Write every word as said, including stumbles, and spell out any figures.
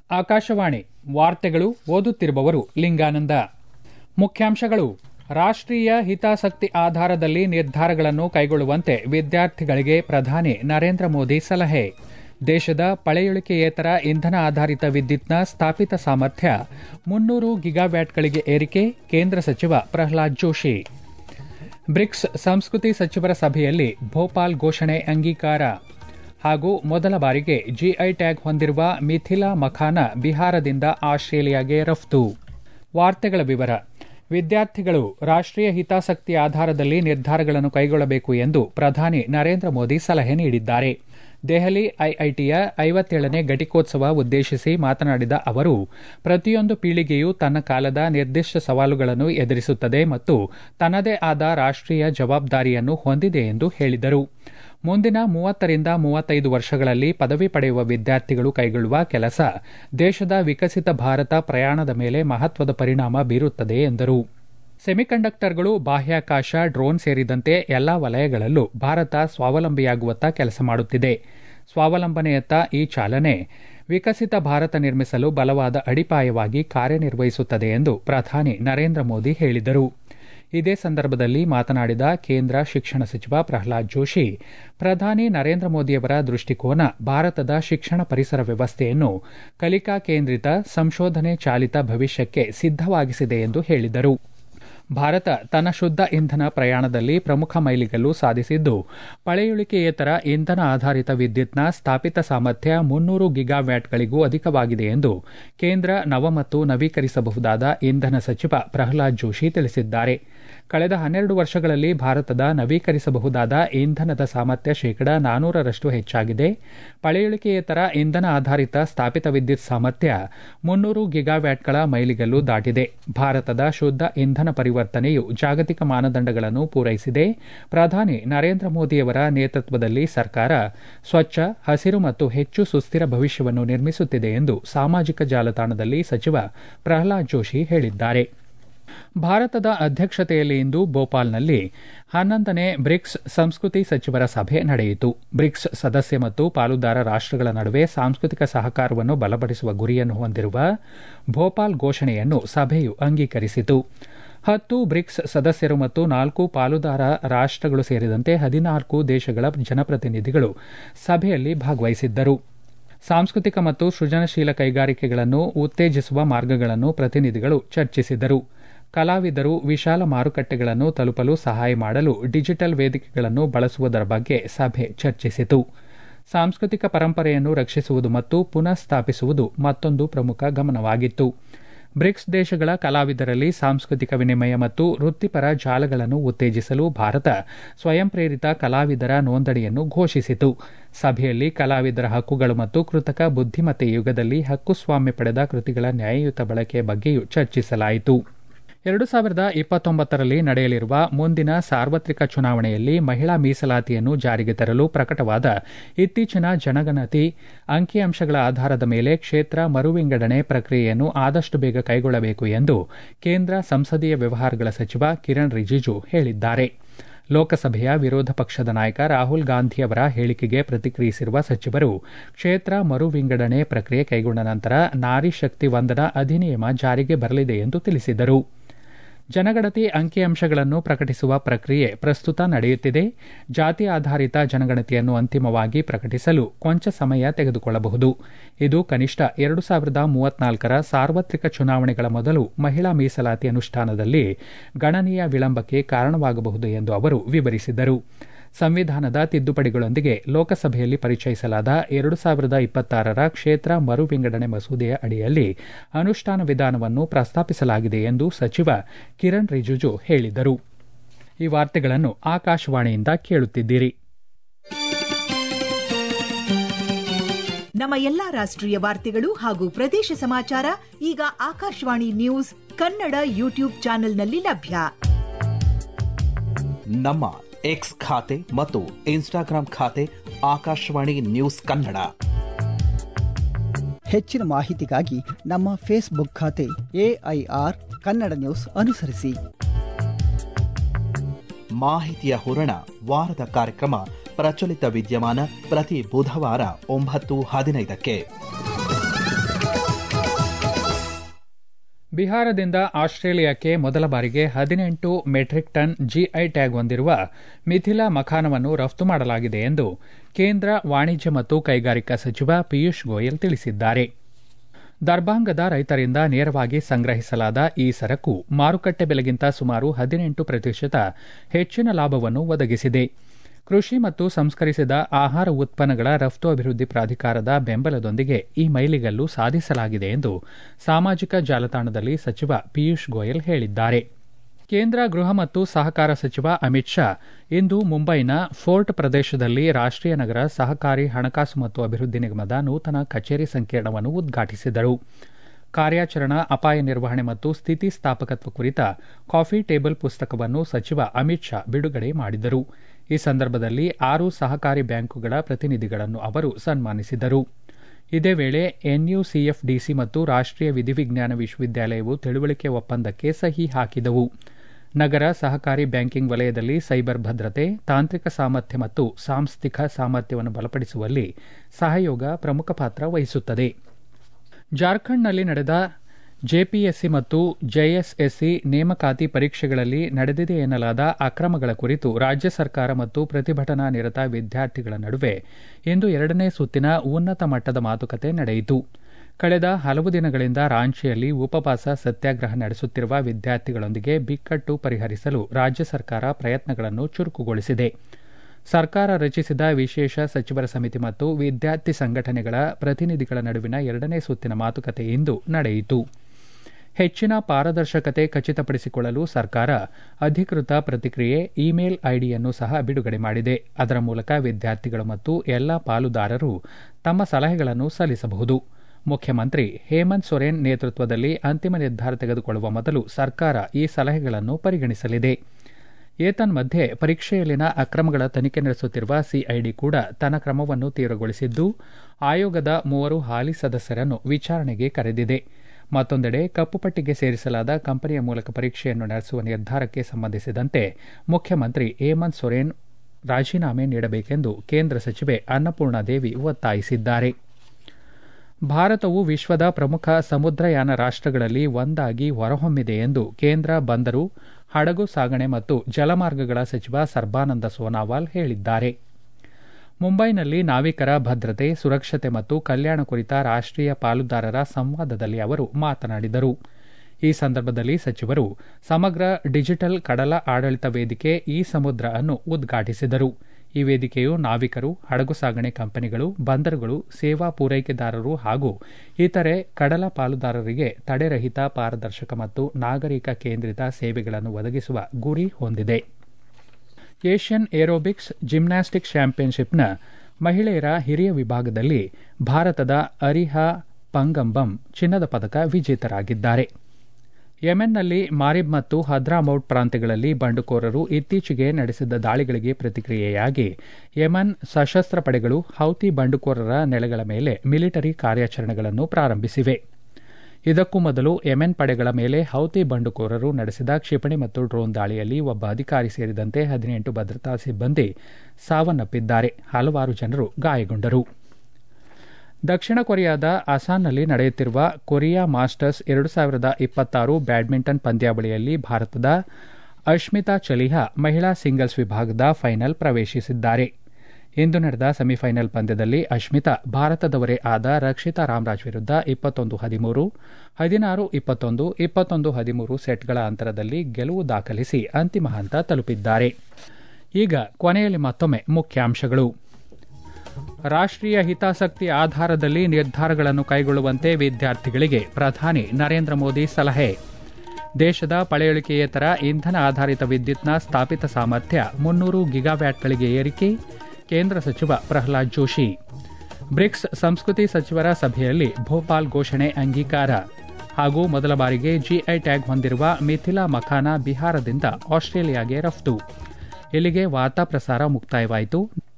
ಆಕಾಶವಾಣಿ ವಾರ್ತೆಗಳು ಓದುತ್ತಿರುವವರು ಲಿಂಗಾನಂದ. ಮುಖ್ಯಾಂಶಗಳು: ರಾಷ್ಟ್ರೀಯ ಹಿತಾಸಕ್ತಿ ಆಧಾರದಲ್ಲಿ ನಿರ್ಧಾರಗಳನ್ನು ಕೈಗೊಳ್ಳುವಂತೆ ವಿದ್ಯಾರ್ಥಿಗಳಿಗೆ ಪ್ರಧಾನಿ ನರೇಂದ್ರ ಮೋದಿ ಸಲಹೆ. ದೇಶದ ಪಳೆಯುಳಿಕೆಯೇತರ ಇಂಧನ ಆಧಾರಿತ ವಿದ್ಯುತ್ನ ಸ್ಥಾಪಿತ ಸಾಮರ್ಥ್ಯ ಮುನ್ನೂರು ಗಿಗಾವ್ಯಾಟ್ಗಳಿಗೆ ಏರಿಕೆ, ಕೇಂದ್ರ ಸಚಿವ ಪ್ರಹ್ಲಾದ್ ಜೋಶಿ. ಬ್ರಿಕ್ಸ್ ಸಂಸ್ಕೃತಿ ಸಚಿವರ ಸಭೆಯಲ್ಲಿ ಭೋಪಾಲ್ ಘೋಷಣೆ ಅಂಗೀಕಾರ. ಹಾಗೂ ಮೊದಲ ಬಾರಿಗೆ ಜಿಐ ಟ್ಯಾಗ್ ಹೊಂದಿರುವ ಮಿಥಿಲಾ ಮಖಾನ ಬಿಹಾರದಿಂದ ಆಸ್ಟ್ರೇಲಿಯಾಗೆ ರಫ್ತು. ವಾರ್ತೆಗಳ ವಿವರ. ವಿದ್ಯಾರ್ಥಿಗಳು ರಾಷ್ಟ್ರೀಯ ಹಿತಾಸಕ್ತಿ ಆಧಾರದಲ್ಲಿ ನಿರ್ಧಾರಗಳನ್ನು ಕೈಗೊಳ್ಳಬೇಕು ಎಂದು ಪ್ರಧಾನಿ ನರೇಂದ್ರ ಮೋದಿ ಸಲಹೆ ನೀಡಿದ್ದಾರೆ. ದೆಹಲಿ ಐಐಟಿಯ ಐವತ್ತೇಳನೇ ಘಟಿಕೋತ್ಸವ ಉದ್ದೇಶಿಸಿ ಮಾತನಾಡಿದ ಅವರು, ಪ್ರತಿಯೊಂದು ಪೀಳಿಗೆಯೂ ತನ್ನ ಕಾಲದ ನಿರ್ದಿಷ್ಟ ಸವಾಲುಗಳನ್ನು ಎದುರಿಸುತ್ತದೆ ಮತ್ತು ತನ್ನದೇ ಆದ ರಾಷ್ಟ್ರೀಯ ಜವಾಬ್ದಾರಿಯನ್ನು ಹೊಂದಿದೆ ಎಂದು ಹೇಳಿದರು. ಮುಂದಿನ ಮೂವತ್ತರಿಂದ ಮೂವತ್ತೈದು ವರ್ಷಗಳಲ್ಲಿ ಪದವಿ ಪಡೆಯುವ ವಿದ್ಯಾರ್ಥಿಗಳು ಕೈಗೊಳ್ಳುವ ಕೆಲಸ ದೇಶದ ವಿಕಸಿತ ಭಾರತ ಪ್ರಯಾಣದ ಮೇಲೆ ಮಹತ್ವದ ಪರಿಣಾಮ ಬೀರುತ್ತದೆ ಎಂದರು. ಸೆಮಿಕಂಡಕ್ಟರ್ಗಳು, ಬಾಹ್ಯಾಕಾಶ, ಡ್ರೋನ್ ಸೇರಿದಂತೆ ಎಲ್ಲಾ ವಲಯಗಳಲ್ಲೂ ಭಾರತ ಸ್ವಾವಲಂಬಿಯಾಗುವತ್ತ ಕೆಲಸ ಮಾಡುತ್ತಿದೆ. ಸ್ವಾವಲಂಬನೆಯತ್ತ ಈ ಚಾಲನೆ ವಿಕಸಿತ ಭಾರತ ನಿರ್ಮಿಸಲು ಬಲವಾದ ಅಡಿಪಾಯವಾಗಿ ಕಾರ್ಯನಿರ್ವಹಿಸುತ್ತದೆ ಎಂದು ಪ್ರಧಾನಿ ನರೇಂದ್ರ ಮೋದಿ ಹೇಳಿದರು. ಇದೇ ಸಂದರ್ಭದಲ್ಲಿ ಮಾತನಾಡಿದ ಕೇಂದ್ರ ಶಿಕ್ಷಣ ಸಚಿವ ಪ್ರಹ್ಲಾದ್ ಜೋಶಿ, ಪ್ರಧಾನಿ ನರೇಂದ್ರ ಮೋದಿಯವರ ದೃಷ್ಟಿಕೋನ ಭಾರತದ ಶಿಕ್ಷಣ ಪರಿಸರ ವ್ಯವಸ್ಥೆಯನ್ನು ಕಲಿಕಾ ಕೇಂದ್ರಿತ, ಸಂಶೋಧನೆ ಚಾಲಿತ ಭವಿಷ್ಯಕ್ಕೆ ಸಿದ್ದವಾಗಿಸಿದೆ ಎಂದು ಹೇಳಿದರು. ಭಾರತ ತನ್ನ ಶುದ್ಧ ಇಂಧನ ಪ್ರಯಾಣದಲ್ಲಿ ಪ್ರಮುಖ ಮೈಲಿಗಲ್ಲು ಸಾಧಿಸಿದ್ದು, ಪಳೆಯುಳಿಕೆಯೇತರ ಇಂಧನ ಆಧಾರಿತ ವಿದ್ಯುತ್ನ ಸ್ಥಾಪಿತ ಸಾಮರ್ಥ್ಯ ಮುನ್ನೂರು ಗಿಗಾವ್ಯಾಟ್ಗಳಿಗೂ ಅಧಿಕವಾಗಿದೆ ಎಂದು ಕೇಂದ್ರ ನವ ಮತ್ತು ನವೀಕರಿಸಬಹುದಾದ ಇಂಧನ ಸಚಿವ ಪ್ರಹ್ಲಾದ್ ಜೋಶಿ ತಿಳಿಸಿದ್ದಾರೆ. ಕಳೆದ ಹನ್ನೆರಡು ವರ್ಷಗಳಲ್ಲಿ ಭಾರತದ ನವೀಕರಿಸಬಹುದಾದ ಇಂಧನದ ಸಾಮರ್ಥ್ಯ ಶೇಕಡಾ ನಾನೂರರಷ್ಟು ಹೆಚ್ಚಾಗಿದೆ. ಪಳೆಯುಳಿಕೆಯೇತರ ಇಂಧನ ಆಧಾರಿತ ಸ್ಥಾಪಿತ ವಿದ್ಯುತ್ ಸಾಮರ್ಥ್ಯ ಮುನ್ನೂರು ಗಿಗಾವ್ಯಾಟ್ಗಳ ಮೈಲಿಗಲ್ಲು ದಾಟಿದೆ. ಭಾರತದ ಶುದ್ಧ ಇಂಧನ ಪರಿವರ್ತನೆಯು ಜಾಗತಿಕ ಮಾನದಂಡಗಳನ್ನು ಪೂರೈಸಿದೆ. ಪ್ರಧಾನಿ ನರೇಂದ್ರ ಮೋದಿಯವರ ನೇತೃತ್ವದಲ್ಲಿ ಸರ್ಕಾರ ಸ್ವಚ್ಛ, ಹಸಿರು ಮತ್ತು ಹೆಚ್ಚು ಸುಸ್ಥಿರ ಭವಿಷ್ಯವನ್ನು ನಿರ್ಮಿಸುತ್ತಿದೆ ಎಂದು ಸಾಮಾಜಿಕ ಜಾಲತಾಣದಲ್ಲಿ ಸಚಿವ ಪ್ರಹ್ಲಾದ್ ಜೋಶಿ ಹೇಳಿದ್ದಾರೆ. ಭಾರತದ ಅಧ್ಯಕ್ಷತೆಯಲ್ಲಿ ಇಂದು ಭೋಪಾಲ್ನಲ್ಲಿ ಹನ್ನೊಂದನೇ ಬ್ರಿಕ್ಸ್ ಸಂಸ್ಕೃತಿ ಸಚಿವರ ಸಭೆ ನಡೆಯಿತು. ಬ್ರಿಕ್ಸ್ ಸದಸ್ಯ ಮತ್ತು ಪಾಲುದಾರ ರಾಷ್ಟಗಳ ನಡುವೆ ಸಾಂಸ್ಕೃತಿಕ ಸಹಕಾರವನ್ನು ಬಲಪಡಿಸುವ ಗುರಿಯನ್ನು ಹೊಂದಿರುವ ಭೋಪಾಲ್ ಘೋಷಣೆಯನ್ನು ಸಭೆಯು ಅಂಗೀಕರಿಸಿತು. ಹತ್ತು ಬ್ರಿಕ್ಸ್ ಸದಸ್ಯರು ಮತ್ತು ನಾಲ್ಕು ಪಾಲುದಾರ ರಾಷ್ಟಗಳು ಸೇರಿದಂತೆ ಹದಿನಾಲ್ಕು ದೇಶಗಳ ಜನಪ್ರತಿನಿಧಿಗಳು ಸಭೆಯಲ್ಲಿ ಭಾಗವಹಿಸಿದ್ದರು. ಸಾಂಸ್ಕೃತಿಕ ಮತ್ತು ಸೃಜನಶೀಲ ಕೈಗಾರಿಕೆಗಳನ್ನು ಉತ್ತೇಜಿಸುವ ಮಾರ್ಗಗಳನ್ನು ಪ್ರತಿನಿಧಿಗಳು ಚರ್ಚಿಸಿದರು. ಕಲಾವಿದರು ವಿಶಾಲ ಮಾರುಕಟ್ಟೆಗಳನ್ನು ತಲುಪಲು ಸಹಾಯ ಮಾಡಲು ಡಿಜಿಟಲ್ ವೇದಿಕೆಗಳನ್ನು ಬಳಸುವುದರ ಬಗ್ಗೆ ಸಭೆ ಚರ್ಚಿಸಿತು. ಸಾಂಸ್ಕೃತಿಕ ಪರಂಪರೆಯನ್ನು ರಕ್ಷಿಸುವುದು ಮತ್ತು ಪುನಃ ಸ್ಥಾಪಿಸುವುದು ಮತ್ತೊಂದು ಪ್ರಮುಖ ಗಮನವಾಗಿತ್ತು. ಬ್ರಿಕ್ಸ್ ದೇಶಗಳ ಕಲಾವಿದರಲ್ಲಿ ಸಾಂಸ್ಕೃತಿಕ ವಿನಿಮಯ ಮತ್ತು ವೃತ್ತಿಪರ ಜಾಲಗಳನ್ನು ಉತ್ತೇಜಿಸಲು ಭಾರತ ಸ್ವಯಂ ಪ್ರೇರಿತ ಕಲಾವಿದರ ನೋಂದಣಿಯನ್ನು ಘೋಷಿಸಿತು. ಸಭೆಯಲ್ಲಿ ಕಲಾವಿದರ ಹಕ್ಕುಗಳು ಮತ್ತು ಕೃತಕ ಬುದ್ಧಿಮತ್ತೆ ಯುಗದಲ್ಲಿ ಹಕ್ಕುಸ್ವಾಮ್ಯ ಪಡೆದ ಕೃತಿಗಳ ನ್ಯಾಯಯುತ ಬಳಕೆಯ ಬಗ್ಗೆಯೂ ಚರ್ಚಿಸಲಾಯಿತು. ಎರಡು ಸಾವಿರದ ಇಪ್ಪತ್ತೊಂಬತ್ತರಲ್ಲಿ ನಡೆಯಲಿರುವ ಮುಂದಿನ ಸಾರ್ವತ್ರಿಕ ಚುನಾವಣೆಯಲ್ಲಿ ಮಹಿಳಾ ಮೀಸಲಾತಿಯನ್ನು ಜಾರಿಗೆ ತರಲು ಪ್ರಕಟವಾದ ಇತ್ತೀಚಿನ ಜನಗಣತಿ ಅಂಕಿಅಂಶಗಳ ಆಧಾರದ ಮೇಲೆ ಕ್ಷೇತ್ರ ಮರುವಿಂಗಡಣೆ ಪ್ರಕ್ರಿಯೆಯನ್ನು ಆದಷ್ಟು ಬೇಗ ಕೈಗೊಳ್ಳಬೇಕು ಎಂದು ಕೇಂದ್ರ ಸಂಸದೀಯ ವ್ಯವಹಾರಗಳ ಸಚಿವ ಕಿರಣ್ ರಿಜಿಜು ಹೇಳಿದ್ದಾರೆ. ಲೋಕಸಭೆಯ ವಿರೋಧ ಪಕ್ಷದ ನಾಯಕ ರಾಹುಲ್ ಗಾಂಧಿಯವರ ಹೇಳಿಕೆಗೆ ಪ್ರತಿಕ್ರಿಯಿಸಿರುವ ಸಚಿವರು, ಕ್ಷೇತ್ರ ಮರು ವಿಂಗಡಣೆ ಪ್ರಕ್ರಿಯೆ ಕೈಗೊಂಡ ನಂತರ ನಾರಿ ಶಕ್ತಿ ವಂದನಾ ಅಧಿನಿಯಮ ಜಾರಿಗೆ ಬರಲಿದೆ ಎಂದು ತಿಳಿಸಿದರು. ಜನಗಣತಿ ಅಂಕಿಅಂಶಗಳನ್ನು ಪ್ರಕಟಿಸುವ ಪ್ರಕ್ರಿಯೆ ಪ್ರಸ್ತುತ ನಡೆಯುತ್ತಿದೆ. ಜಾತಿ ಆಧಾರಿತ ಜನಗಣತಿಯನ್ನು ಅಂತಿಮವಾಗಿ ಪ್ರಕಟಿಸಲು ಕೊಂಚ ಸಮಯ ತೆಗೆದುಕೊಳ್ಳಬಹುದು. ಇದು ಕನಿಷ್ಠ ಎರಡು ಸಾವಿರದ ಮೂವತ್ನಾಲ್ಕರ ಸಾರ್ವತ್ರಿಕ ಚುನಾವಣೆಗಳ ಮೊದಲು ಮಹಿಳಾ ಮೀಸಲಾತಿ ಅನುಷ್ಠಾನದಲ್ಲಿ ಗಣನೀಯ ವಿಳಂಬಕ್ಕೆ ಕಾರಣವಾಗಬಹುದು ಎಂದು ಅವರು ವಿವರಿಸಿದರು. ಸಂವಿಧಾನದ ತಿದ್ದುಪಡಿಗಳೊಂದಿಗೆ ಲೋಕಸಭೆಯಲ್ಲಿ ಪರಿಚಯಿಸಲಾದ ಎರಡು ಸಾವಿರದ ಇಪ್ಪತ್ತಾರರ ಕ್ಷೇತ್ರ ಮರು ವಿಂಗಡಣೆ ಮಸೂದೆಯ ಅಡಿಯಲ್ಲಿ ಅನುಷ್ಠಾನ ವಿಧಾನವನ್ನು ಪ್ರಸ್ತಾಪಿಸಲಾಗಿದೆ ಎಂದು ಸಚಿವ ಕಿರಣ್ ರಿಜಿಜು ಹೇಳಿದರು. ಈ ವಾರ್ತೆಗಳನ್ನು ಆಕಾಶವಾಣಿಯಿಂದ ಕೇಳುತ್ತಿದ್ದೀರಿ. ನಮ್ಮ ಎಲ್ಲಾ ರಾಷ್ಟ್ರೀಯ ವಾರ್ತೆಗಳು ಹಾಗೂ ಪ್ರದೇಶ ಸಮಾಚಾರ ಈಗ ಆಕಾಶವಾಣಿ ನ್ಯೂಸ್ ಕನ್ನಡ ಯೂಟ್ಯೂಬ್ ಚಾನೆಲ್ನಲ್ಲಿ ಲಭ್ಯ. ನಮ್ಮ ಎಕ್ಸ್ ಖಾತೆ ಮತ್ತು ಇನ್ಸ್ಟಾಗ್ರಾಂ ಖಾತೆ ಆಕಾಶವಾಣಿ ನ್ಯೂಸ್ ಕನ್ನಡ. ಹೆಚ್ಚಿನ ಮಾಹಿತಿಗಾಗಿ ನಮ್ಮ ಫೇಸ್ಬುಕ್ ಖಾತೆ ಎಐಆರ್ ಕನ್ನಡ ನ್ಯೂಸ್ ಅನುಸರಿಸಿ. ಮಾಹಿತಿಯ ಹೂರಣ ವಾರದ ಕಾರ್ಯಕ್ರಮ ಪ್ರಚಲಿತ ವಿದ್ಯಮಾನ ಪ್ರತಿ ಬುಧವಾರ ಒಂಬತ್ತು ಹದಿನೈದಕ್ಕೆ. ಬಿಹಾರದಿಂದ ಆಸ್ಟ್ರೇಲಿಯಾಕ್ಕೆ ಮೊದಲ ಬಾರಿಗೆ ಹದಿನೆಂಟು ಮೆಟ್ರಿಕ್ ಟನ್ ಜಿಐ ಟ್ಯಾಗ್ ಹೊಂದಿರುವ ಮಿಥಿಲಾ ಮಖಾನವನ್ನು ರಫ್ತು ಮಾಡಲಾಗಿದೆ ಎಂದು ಕೇಂದ್ರ ವಾಣಿಜ್ಯ ಮತ್ತು ಕೈಗಾರಿಕಾ ಸಚಿವ ಪಿಯೂಷ್ ಗೋಯಲ್ ತಿಳಿಸಿದ್ದಾರೆ. ದರ್ಭಾಂಗದ ರೈತರಿಂದ ನೇರವಾಗಿ ಸಂಗ್ರಹಿಸಲಾದ ಈ ಸರಕು ಮಾರುಕಟ್ಟೆ ಬೆಲೆಗಿಂತ ಸುಮಾರು ಹದಿನೆಂಟು ಪ್ರತಿಶತ ಹೆಚ್ಚಿನ ಲಾಭವನ್ನು ಒದಗಿಸಿದೆ. ಕೃಷಿ ಮತ್ತು ಸಂಸ್ಕರಿಸಿದ ಆಹಾರ ಉತ್ಪನ್ನಗಳ ರಫ್ತು ಅಭಿವೃದ್ಧಿ ಪ್ರಾಧಿಕಾರದ ಬೆಂಬಲದೊಂದಿಗೆ ಈ ಮೈಲಿಗಲ್ಲು ಸಾಧಿಸಲಾಗಿದೆ ಎಂದು ಸಾಮಾಜಿಕ ಜಾಲತಾಣದಲ್ಲಿ ಸಚಿವ ಪಿಯೂಷ್ ಗೋಯಲ್ ಹೇಳಿದ್ದಾರೆ. ಕೇಂದ್ರ ಗೃಹ ಮತ್ತು ಸಹಕಾರ ಸಚಿವ ಅಮಿತ್ ಶಾ ಇಂದು ಮುಂಬೈನ ಫೋರ್ಟ್ ಪ್ರದೇಶದಲ್ಲಿ ರಾಷ್ಟೀಯ ನಗರ ಸಹಕಾರಿ ಹಣಕಾಸು ಮತ್ತು ಅಭಿವೃದ್ಧಿ ನಿಗಮದ ನೂತನ ಕಚೇರಿ ಸಂಕೀರ್ಣವನ್ನು ಉದ್ಘಾಟಿಸಿದರು. ಕಾರ್ಯಾಚರಣಾ ಅಪಾಯ ನಿರ್ವಹಣೆ ಮತ್ತು ಸ್ಥಿತಿಸ್ಥಾಪಕತ್ವ ಕುರಿತ ಕಾಫಿ ಟೇಬಲ್ ಪುಸ್ತಕವನ್ನು ಸಚಿವ ಅಮಿತ್ ಶಾ ಬಿಡುಗಡೆ ಮಾಡಿದರು. ಈ ಸಂದರ್ಭದಲ್ಲಿ ಆರು ಸಹಕಾರಿ ಬ್ಯಾಂಕುಗಳ ಪ್ರತಿನಿಧಿಗಳನ್ನು ಅವರು ಸನ್ಮಾನಿಸಿದರು. ಇದೇ ವೇಳೆ ಎನ್ಯುಸಿಎಫ್ಡಿಸಿ ಮತ್ತು ರಾಷ್ಟೀಯ ವಿಧಿವಿಜ್ಞಾನ ವಿಶ್ವವಿದ್ಯಾಲಯವು ತಿಳುವಳಿಕೆ ಒಪ್ಪಂದಕ್ಕೆ ಸಹಿ ಹಾಕಿದವು. ನಗರ ಸಹಕಾರಿ ಬ್ಯಾಂಕಿಂಗ್ ವಲಯದಲ್ಲಿ ಸೈಬರ್ ಭದ್ರತೆ, ತಾಂತ್ರಿಕ ಸಾಮರ್ಥ್ಯ ಮತ್ತು ಸಾಂಸ್ಥಿಕ ಸಾಮರ್ಥ್ಯವನ್ನು ಬಲಪಡಿಸುವಲ್ಲಿ ಸಹಯೋಗ ಪ್ರಮುಖ ಪಾತ್ರ ವಹಿಸುತ್ತದೆ. ಜಾರ್ಖಂಡ್ನಲ್ಲಿ ನಡೆದ ಜೆಪಿಎಸ್ಸಿ ಮತ್ತು ಜೆಎಸ್ಎಸ್ಸಿ ನೇಮಕಾತಿ ಪರೀಕ್ಷೆಗಳಲ್ಲಿ ನಡೆದಿದೆ ಎನ್ನಲಾದ ಅಕ್ರಮಗಳ ಕುರಿತು ರಾಜ್ಯ ಸರ್ಕಾರ ಮತ್ತು ಪ್ರತಿಭಟನಾ ನಿರತ ವಿದ್ಯಾರ್ಥಿಗಳ ನಡುವೆ ಇಂದು ಎರಡನೇ ಸುತ್ತಿನ ಉನ್ನತ ಮಟ್ಟದ ಮಾತುಕತೆ ನಡೆಯಿತು. ಕಳೆದ ಹಲವು ದಿನಗಳಿಂದ ರಾಂಚಿಯಲ್ಲಿ ಉಪವಾಸ ಸತ್ಯಾಗ್ರಹ ನಡೆಸುತ್ತಿರುವ ವಿದ್ಯಾರ್ಥಿಗಳೊಂದಿಗೆ ಬಿಕ್ಕಟ್ಟು ಪರಿಹರಿಸಲು ರಾಜ್ಯ ಸರ್ಕಾರ ಪ್ರಯತ್ನಗಳನ್ನು ಚುರುಕುಗೊಳಿಸಿದೆ. ಸರ್ಕಾರ ರಚಿಸಿದ ವಿಶೇಷ ಸಚಿವರ ಸಮಿತಿ ಮತ್ತು ವಿದ್ಯಾರ್ಥಿ ಸಂಘಟನೆಗಳ ಪ್ರತಿನಿಧಿಗಳ ನಡುವಿನ ಎರಡನೇ ಸುತ್ತಿನ ಮಾತುಕತೆ ಇಂದು ನಡೆಯಿತು. ಹೆಚ್ಚಿನ ಪಾರದರ್ಶಕತೆ ಖಚಿತಪಡಿಸಿಕೊಳ್ಳಲು ಸರ್ಕಾರ ಅಧಿಕೃತ ಪ್ರತಿಕ್ರಿಯೆ ಇಮೇಲ್ ಐಡಿಯನ್ನು ಸಹ ಬಿಡುಗಡೆ ಮಾಡಿದೆ. ಅದರ ಮೂಲಕ ವಿದ್ಯಾರ್ಥಿಗಳು ಮತ್ತು ಎಲ್ಲಾ ಪಾಲುದಾರರು ತಮ್ಮ ಸಲಹೆಗಳನ್ನು ಸಲ್ಲಿಸಬಹುದು. ಮುಖ್ಯಮಂತ್ರಿ ಹೇಮಂತ್ ಸೊರೇನ್ ನೇತೃತ್ವದಲ್ಲಿ ಅಂತಿಮ ನಿರ್ಧಾರ ತೆಗೆದುಕೊಳ್ಳುವ ಮೊದಲು ಸರ್ಕಾರ ಈ ಸಲಹೆಗಳನ್ನು ಪರಿಗಣಿಸಲಿದೆ. ಏತನ್ಮಧ್ಯೆ ಪರೀಕ್ಷೆಯಲ್ಲಿನ ಅಕ್ರಮಗಳ ತನಿಖೆ ನಡೆಸುತ್ತಿರುವ ಸಿಐಡಿ ಕೂಡ ತನ್ನ ಕ್ರಮವನ್ನು ತೀವ್ರಗೊಳಿಸಿದ್ದು ಆಯೋಗದ ಮೂವರು ಹಾಲಿ ಸದಸ್ಯರನ್ನು ವಿಚಾರಣೆಗೆ ಕರೆದಿದೆ. ಮತ್ತೊಂದೆಡೆ ಕಪ್ಪುಪಟ್ಟಿಗೆ ಸೇರಿಸಲಾದ ಕಂಪನಿಯ ಮೂಲಕ ಪರೀಕ್ಷೆಯನ್ನು ನಡೆಸುವ ನಿರ್ಧಾರಕ್ಕೆ ಸಂಬಂಧಿಸಿದಂತೆ ಮುಖ್ಯಮಂತ್ರಿ ಹೇಮಂತ್ ಸೊರೇನ್ ರಾಜೀನಾಮೆ ನೀಡಬೇಕೆಂದು ಕೇಂದ್ರ ಸಚಿವೆ ಅನ್ನಪೂರ್ಣಾದೇವಿ ಒತ್ತಾಯಿಸಿದ್ದಾರೆ. ಭಾರತವು ವಿಶ್ವದ ಪ್ರಮುಖ ಸಮುದ್ರಯಾನ ರಾಷ್ಟಗಳಲ್ಲಿ ಒಂದಾಗಿ ಹೊರಹೊಮ್ಮಿದೆ ಎಂದು ಕೇಂದ್ರ ಬಂದರು, ಹಡಗು ಸಾಗಣೆ ಮತ್ತು ಜಲಮಾರ್ಗಗಳ ಸಚಿವ ಸರ್ಬಾನಂದ ಸೋನಾವಾಲ್ ಹೇಳಿದ್ದಾರೆ. ಮುಂಬೈನಲ್ಲಿ ನಾವಿಕರ ಭದ್ರತೆ, ಸುರಕ್ಷತೆ ಮತ್ತು ಕಲ್ಯಾಣ ಕುರಿತ ರಾಷ್ಟೀಯ ಪಾಲುದಾರರ ಸಂವಾದದಲ್ಲಿ ಅವರು ಮಾತನಾಡಿದರು. ಈ ಸಂದರ್ಭದಲ್ಲಿ ಸಚಿವರು ಸಮಗ್ರ ಡಿಜಿಟಲ್ ಕಡಲ ಆಡಳಿತ ವೇದಿಕೆ ಇ ಸಮುದ್ರ ಅನ್ನು ಉದ್ಘಾಟಿಸಿದರು. ಈ ವೇದಿಕೆಯು ನಾವಿಕರು, ಹಡಗು ಸಾಗಣೆ ಕಂಪನಿಗಳು, ಬಂದರುಗಳು, ಸೇವಾ ಪೂರೈಕೆದಾರರು ಹಾಗೂ ಇತರೆ ಕಡಲ ಪಾಲುದಾರರಿಗೆ ತಡೆರಹಿತ, ಪಾರದರ್ಶಕ ಮತ್ತು ನಾಗರಿಕ ಕೇಂದ್ರಿತ ಸೇವೆಗಳನ್ನು ಒದಗಿಸುವ ಗುರಿ ಹೊಂದಿದೆ. ಏಷ್ಯನ್ ಏರೋಬಿಕ್ಸ್ ಜಿಮ್ನಾಸ್ಟಿಕ್ಸ್ ಚಾಂಪಿಯನ್ಶಿಪ್ನ ಮಹಿಳೆಯರ ಹಿರಿಯ ವಿಭಾಗದಲ್ಲಿ ಭಾರತದ ಅರಿಹಾ ಪಂಗಂಬಂ ಚಿನ್ನದ ಪದಕ ವಿಜೇತರಾಗಿದ್ದಾರೆ. ಯೆಮೆನ್ನಲ್ಲಿ ಮಾರಿಬ್ ಮತ್ತು ಹದ್ರಾಮೌಟ್ ಪ್ರಾಂತ್ಯಗಳಲ್ಲಿ ಬಂಡುಕೋರರು ಇತ್ತೀಚೆಗೆ ನಡೆಸಿದ ದಾಳಿಗಳಿಗೆ ಪ್ರತಿಕ್ರಿಯೆಯಾಗಿ ಯೆಮನ್ ಸಶಸ್ತ್ರ ಪಡೆಗಳು ಹೌತಿ ಬಂಡುಕೋರರ ನೆಲೆಗಳ ಮೇಲೆ ಮಿಲಿಟರಿ ಕಾರ್ಯಾಚರಣೆಗಳನ್ನು ಪ್ರಾರಂಭಿಸಿವೆ. ಇದಕ್ಕೂ ಮೊದಲು ಯೆಮೆನ್ ಪಡೆಗಳ ಮೇಲೆ ಹೌತಿ ಬಂಡುಕೋರರು ನಡೆಸಿದ ಕ್ಷಿಪಣಿ ಮತ್ತು ಡ್ರೋನ್ ದಾಳಿಯಲ್ಲಿ ಒಬ್ಬ ಅಧಿಕಾರಿ ಸೇರಿದಂತೆ ಹದಿನೆಂಟು ಭದ್ರತಾ ಸಿಬ್ಬಂದಿ ಸಾವನ್ನಪ್ಪಿದ್ದಾರೆ. ಹಲವಾರು ಜನರು ಗಾಯಗೊಂಡರು. ದಕ್ಷಿಣ ಕೊರಿಯಾದ ಅಸಾನ್ನಲ್ಲಿ ನಡೆಯುತ್ತಿರುವ ಕೊರಿಯಾ ಮಾಸ್ಟರ್ಸ್ ಎರಡು ಸಾವಿರದ ಇಪ್ಪತ್ತಾರು ಬ್ಯಾಡ್ಮಿಂಟನ್ ಪಂದ್ಯಾವಳಿಯಲ್ಲಿ ಭಾರತದ ಅಶ್ಮಿತಾ ಚಲಿಹಾ ಮಹಿಳಾ ಸಿಂಗಲ್ಸ್ ವಿಭಾಗದ ಫೈನಲ್ ಪ್ರವೇಶಿಸಿದ್ದಾರೆ. ಇಂದು ನಡೆದ ಸೆಮಿಫೈನಲ್ ಪಂದ್ಯದಲ್ಲಿ ಅಶ್ಮಿತಾ ಭಾರತದವರೇ ಆದ ರಕ್ಷಿತಾ ರಾಮರಾಜ್ ವಿರುದ್ಧ ಇಪ್ಪತ್ತೊಂದು ಹದಿಮೂರು, ಹದಿನಾರು ಇಪ್ಪತ್ತೊಂದು, ಇಪ್ಪತ್ತೊಂದು ಹದಿಮೂರು ಸೆಟ್ಗಳ ಅಂತರದಲ್ಲಿ ಗೆಲುವು ದಾಖಲಿಸಿ ಅಂತಿಮ ಹಂತ ತಲುಪಿದ್ದಾರೆ. ಈಗ ಕೊನೆಯಲ್ಲಿ ಮತ್ತೊಮ್ಮೆ ಮುಖ್ಯಾಂಶಗಳು. ರಾಷ್ಟೀಯ ಹಿತಾಸಕ್ತಿ ಆಧಾರದಲ್ಲಿ ನಿರ್ಧಾರಗಳನ್ನು ಕೈಗೊಳ್ಳುವಂತೆ ವಿದ್ಯಾರ್ಥಿಗಳಿಗೆ ಪ್ರಧಾನಿ ನರೇಂದ್ರ ಮೋದಿ ಸಲಹೆ. ದೇಶದ ಪಳೆಯುಳಿಕೆಯೇತರ ಇಂಧನ ಆಧಾರಿತ ವಿದ್ಯುತ್ನ ಸ್ಥಾಪಿತ ಸಾಮರ್ಥ್ಯ ಮುನ್ನೂರು ಗಿಗಾವ್ಯಾಟ್ಗಳಿಗೆ ಏರಿಕೆ, ಕೇಂದ್ರ ಸಚಿವ ಪ್ರಹ್ಲಾದ್ ಜೋಶಿ. ಬ್ರಿಕ್ಸ್ ಸಂಸ್ಕೃತಿ ಸಚಿವರ ಸಭೆಯಲ್ಲಿ ಭೋಪಾಲ್ ಘೋಷಣೆ ಅಂಗೀಕಾರ ಹಾಗೂ ಮೊದಲ ಬಾರಿಗೆ ಜಿಐ ಟ್ಯಾಗ್ ಹೊಂದಿರುವ ಮಿಥಿಲಾ ಮಖಾನ ಬಿಹಾರದಿಂದ ಆಸ್ಟ್ರೇಲಿಯಾಗೆ ರಫ್ತು. ಇಲ್ಲಿಗೆ ವಾರ್ತಾ ಪ್ರಸಾರ ಮುಕ್ತಾಯವಾಯಿತು.